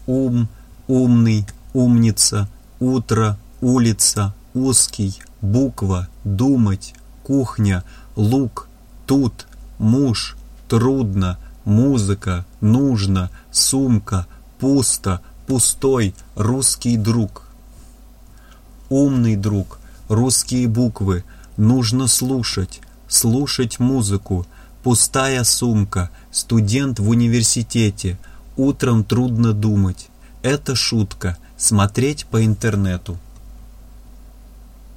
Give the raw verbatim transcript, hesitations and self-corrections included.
ум, умный, умница, утро, улица, узкий, буква, думать, кухня, лук, тут, муж, трудно, музыка, нужно, сумка, пусто, пустой, русский друг. Умный друг, русские буквы, нужно слушать, слушать музыку, пустая сумка, студент в университете, утром трудно думать. Это шутка, смотреть по интернету.